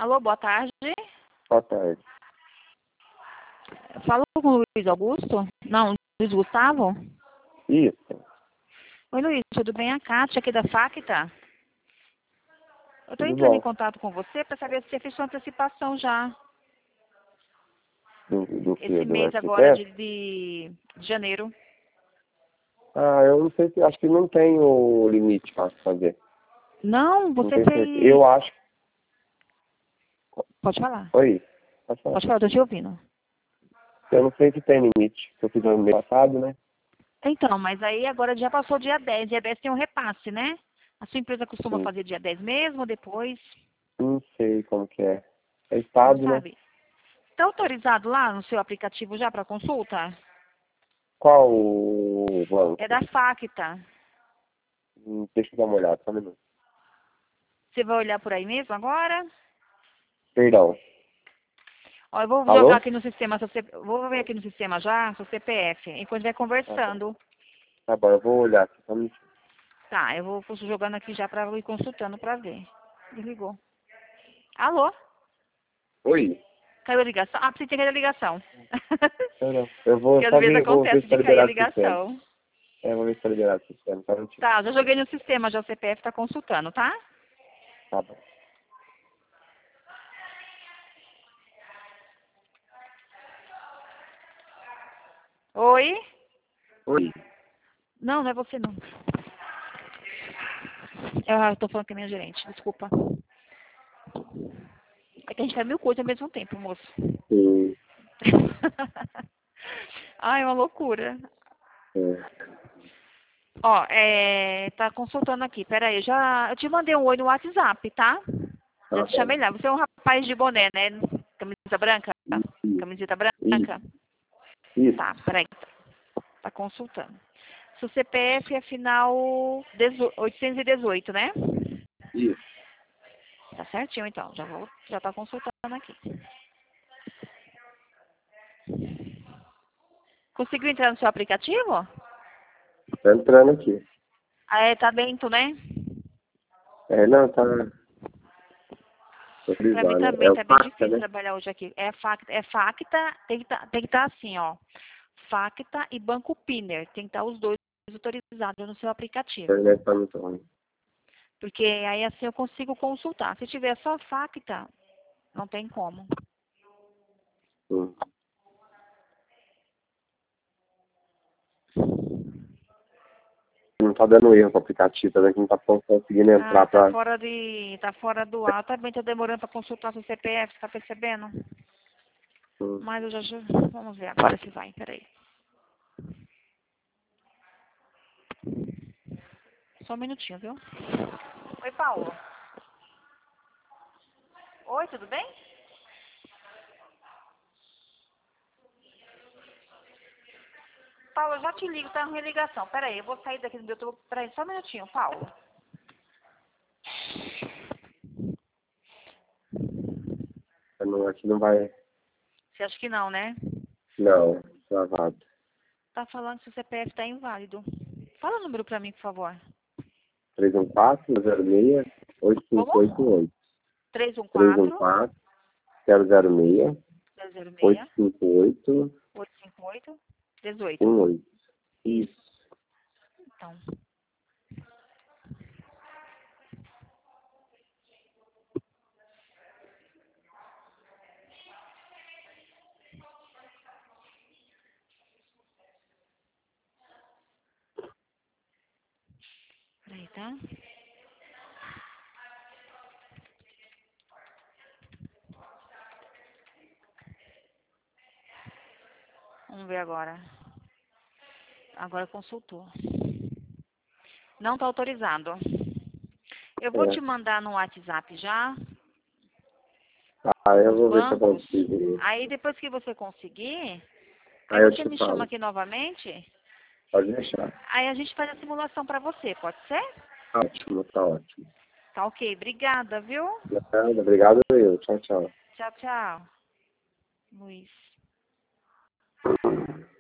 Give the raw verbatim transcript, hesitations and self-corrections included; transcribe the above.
Alô, boa tarde. Boa tarde. Falou com o Luiz Augusto? Não, Luiz Gustavo? Isso. Oi, Luiz, tudo bem? A Kátia aqui da Facta. Eu estou Tudo entrando em bom. contato com você para saber se você fez sua antecipação já. Do, do que? Esse Do mês agora de, arquiteto? de janeiro. Ah, eu não sei se... Acho que não tem o limite para fazer. Não, Não você tenho certeza. fez... Eu acho... Pode falar. Oi. Pode falar. Pode falar, estou te ouvindo. Eu não sei se tem limite. Eu fiz no mês passado, né? Então, mas aí agora já passou dia dez. Dia dez tem um repasse, né? A sua empresa costuma Sim. fazer dia dez mesmo, depois? Não sei como que é. É Não estado, né? sabe? Está autorizado lá no seu aplicativo já para consulta? Qual o É banco? da Facta. Hum, Deixa eu dar uma olhada, só um minuto. Você vai olhar por aí mesmo agora? Perdão. Ó, eu vou jogar Alô? aqui no sistema, seu C... vou ver aqui no sistema já, seu C P F, enquanto vai Tá bom. conversando. Tá bom, eu vou olhar aqui, só um minuto. Tá, eu vou jogando aqui já para ir consultando para ver. Desligou. Alô? Oi. Caiu a ligação? Ah, precisa ter a ligação. Eu não. Eu vou Porque às só vezes ver, vou ver acontece se de tá cair a liberado o sistema. ligação. É, vou ver se tá liberado o sistema, só um minutinho. Tá, já joguei no sistema, já o C P F tá consultando, tá? Tá bom. Oi? Oi. Não, não é você não. Eu tô falando com a minha gerente, desculpa. É que a gente faz mil coisas ao mesmo tempo, moço. Sim. Ai, é uma loucura. É. Ó, é, tá consultando aqui. Pera aí, já, eu te mandei um oi no WhatsApp, tá? Já Tá te bom. chamei lá. Você é um rapaz de boné, né? Camisa branca? Isso. Camiseta Isso. branca? Isso. Tá, peraí. Tá consultando. Seu C P F é final oitocentos e dezoito, né? Isso. Tá certinho, então. Já vou, já tá consultando aqui. Conseguiu entrar no seu aplicativo? Tá entrando aqui. Ah, é, tá dentro, né? É, não, tá. Tô Pra mim frisando, né? É também o tá bem Facta, difícil né? trabalhar hoje aqui. É facta, é facta, tem que tá, tem que estar assim, ó. Facta e Banco Piner. Tem que estar os dois autorizados no seu A aplicativo. internet tá muito ruim. Porque aí assim eu consigo consultar. Se tiver só Facta, não tem como. Sim. Não tá dando erro pro aplicativo, tá vendo que não tá conseguindo Ah, entrar tá pra... fora de. tá fora do ar. Também tá demorando para consultar seu C P F, tá percebendo? Hum. Mas eu já, já. Vamos ver agora se vai, peraí. Só um minutinho, viu? Oi, Paulo. Oi, tudo bem? Paulo, eu já te ligo, tá em ligação. Peraí, eu vou sair daqui do meu YouTube. Peraí, só um minutinho, Paulo. Não, aqui não vai... Você acha que não, né? Não, travado. Tá falando que seu C P F tá inválido. Fala o número pra mim, por favor. três um quatro, zero seis, oito cinco oito Como? oito. três um três um quatro, quatro, zero zero seis, zero zero oito seis, cinco oito, oito cinco oito, dezoito. um oito. Isso. Isso. Então. Peraí, tá? Vamos ver agora. Agora consultou. Não está autorizado. Eu vou É. te mandar no WhatsApp já Ah, eu os vou ver se eu bancos. consigo. Aí depois que você conseguir, aí Aí eu você te me chama falo. aqui novamente. Pode deixar. Aí a gente faz a simulação para você, pode ser? Tá ótimo, tá ótimo. Tá ok. Obrigada, viu? Nada, obrigado eu. Tchau, tchau. Tchau, tchau. Luiz.